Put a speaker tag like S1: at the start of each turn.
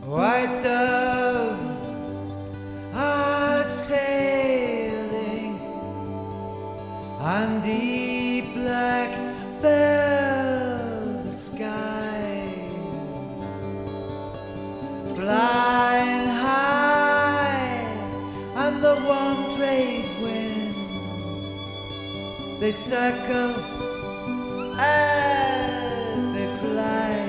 S1: White doves are sailing on deep black velvet skies, flying high on the warm trade winds. They circle